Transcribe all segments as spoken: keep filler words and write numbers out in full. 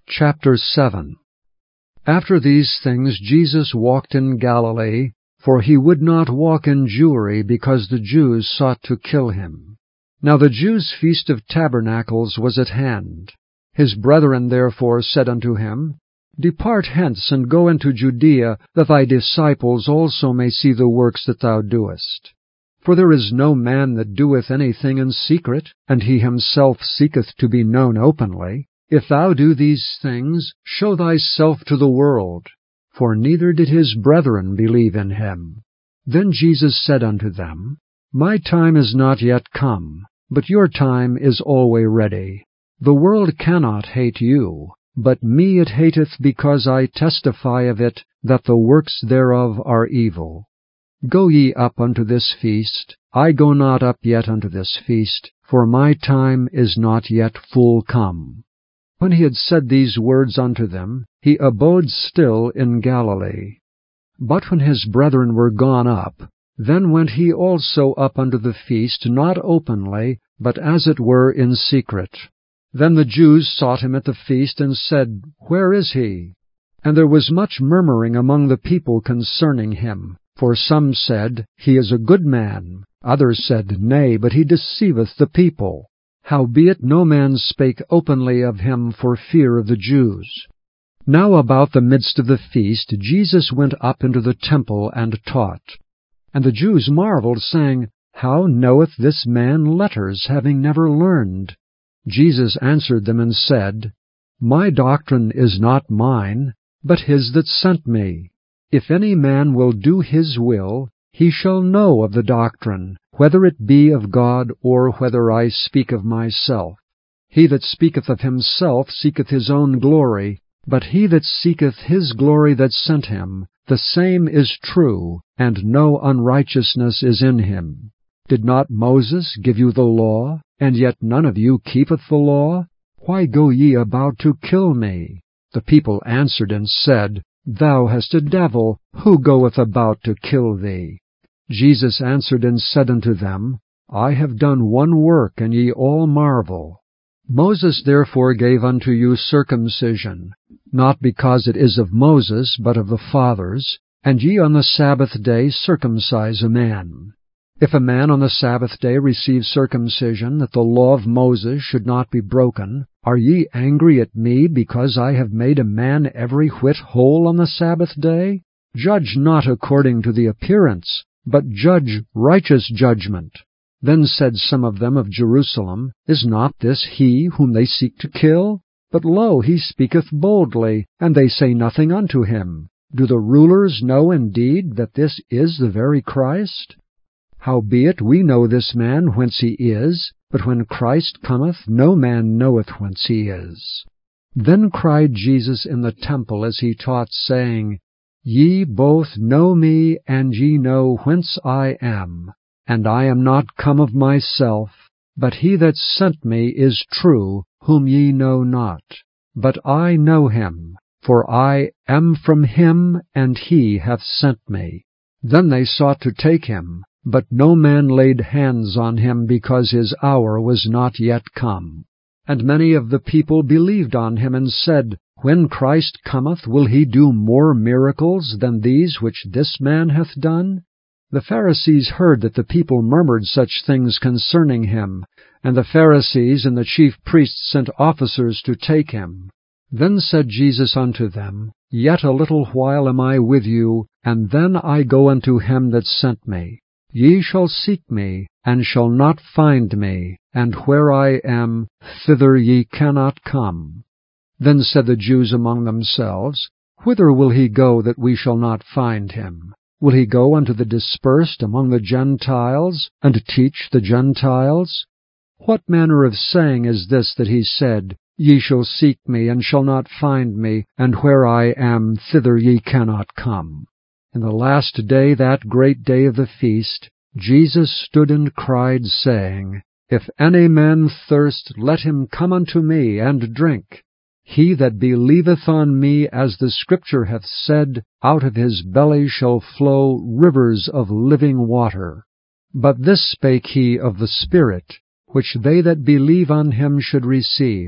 Chapter seven. After these things Jesus walked in Galilee, for he would not walk in Jewry, because the Jews sought to kill him. Now the Jews' feast of tabernacles was at hand. His brethren therefore said unto him, Depart hence, and go into Judea, that thy disciples also may see the works that thou doest. For there is no man that doeth anything in secret, and he himself seeketh to be known openly. If thou do these things, show thyself to the world. For neither did his brethren believe in him. Then Jesus said unto them, My time is not yet come, but your time is alway ready. The world cannot hate you, but me it hateth, because I testify of it, that the works thereof are evil. Go ye up unto this feast. I go not up yet unto this feast, for my time is not yet full come. When he had said these words unto them, he abode still in Galilee. But when his brethren were gone up, then went he also up unto the feast, not openly, but as it were in secret. Then the Jews sought him at the feast, and said, Where is he? And there was much murmuring among the people concerning him. For some said, He is a good man. Others said, Nay, but he deceiveth the people. Howbeit no man spake openly of him for fear of the Jews. Now about the midst of the feast Jesus went up into the temple and taught. And the Jews marveled, saying, How knoweth this man letters, having never learned? Jesus answered them and said, My doctrine is not mine, but his that sent me. If any man will do his will, he shall know of the doctrine, whether it be of God, or whether I speak of myself. He that speaketh of himself seeketh his own glory, but he that seeketh his glory that sent him, the same is true, and no unrighteousness is in him. Did not Moses give you the law, and yet none of you keepeth the law? Why go ye about to kill me? The people answered and said, Thou hast a devil. Who goeth about to kill thee? Jesus answered and said unto them, I have done one work, and ye all marvel. Moses therefore gave unto you circumcision, not because it is of Moses, but of the fathers, and ye on the Sabbath day circumcise a man. If a man on the Sabbath day receive circumcision, that the law of Moses should not be broken, are ye angry at me, because I have made a man every whit whole on the Sabbath day? Judge not according to the appearance, but judge righteous judgment. Then said some of them of Jerusalem, Is not this he whom they seek to kill? But lo, he speaketh boldly, and they say nothing unto him. Do the rulers know indeed that this is the very Christ? Howbeit we know this man whence he is, but when Christ cometh, no man knoweth whence he is. Then cried Jesus in the temple as he taught, saying, Ye both know me, and ye know whence I am. And I am not come of myself, but he that sent me is true, whom ye know not. But I know him, for I am from him, and he hath sent me. Then they sought to take him, but no man laid hands on him, because his hour was not yet come. And many of the people believed on him, and said, When Christ cometh, will he do more miracles than these which this man hath done? The Pharisees heard that the people murmured such things concerning him, and the Pharisees and the chief priests sent officers to take him. Then said Jesus unto them, Yet a little while am I with you, and then I go unto him that sent me. Ye shall seek me, and shall not find me, and where I am, thither ye cannot come. Then said the Jews among themselves, Whither will he go that we shall not find him? Will he go unto the dispersed among the Gentiles, and teach the Gentiles? What manner of saying is this that he said, Ye shall seek me, and shall not find me, and where I am, thither ye cannot come? In the last day, that great day of the feast, Jesus stood and cried, saying, If any man thirst, let him come unto me, and drink. He that believeth on me, as the Scripture hath said, out of his belly shall flow rivers of living water. But this spake he of the Spirit, which they that believe on him should receive.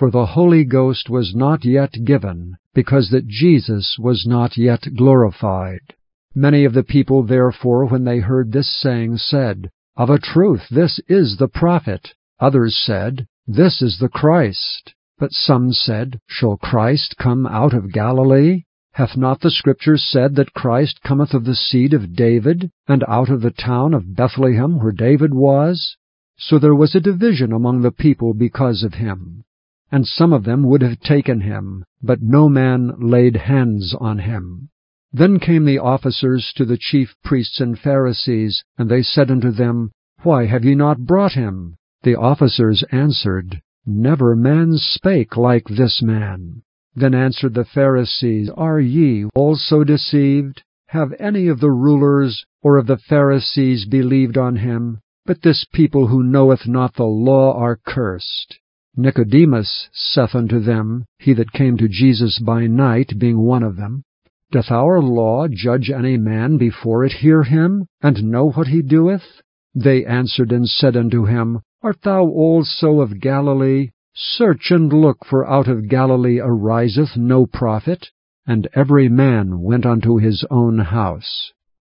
for the Holy Ghost was not yet given, because that Jesus was not yet glorified. Many of the people therefore, when they heard this saying, said, Of a truth this is the prophet. Others said, This is the Christ. But some said, Shall Christ come out of Galilee? Hath not the Scripture said that Christ cometh of the seed of David, and out of the town of Bethlehem where David was? So there was a division among the people because of him. And some of them would have taken him, but no man laid hands on him. Then came the officers to the chief priests and Pharisees, and they said unto them, Why have ye not brought him? The officers answered, Never man spake like this man. Then answered the Pharisees, Are ye also deceived? Have any of the rulers or of the Pharisees believed on him? But this people who knoweth not the law are cursed. Nicodemus saith unto them, he that came to Jesus by night, being one of them, Doth our law judge any man before it hear him, and know what he doeth? They answered and said unto him, Art thou also of Galilee? Search and look, for out of Galilee ariseth no prophet. And every man went unto his own house.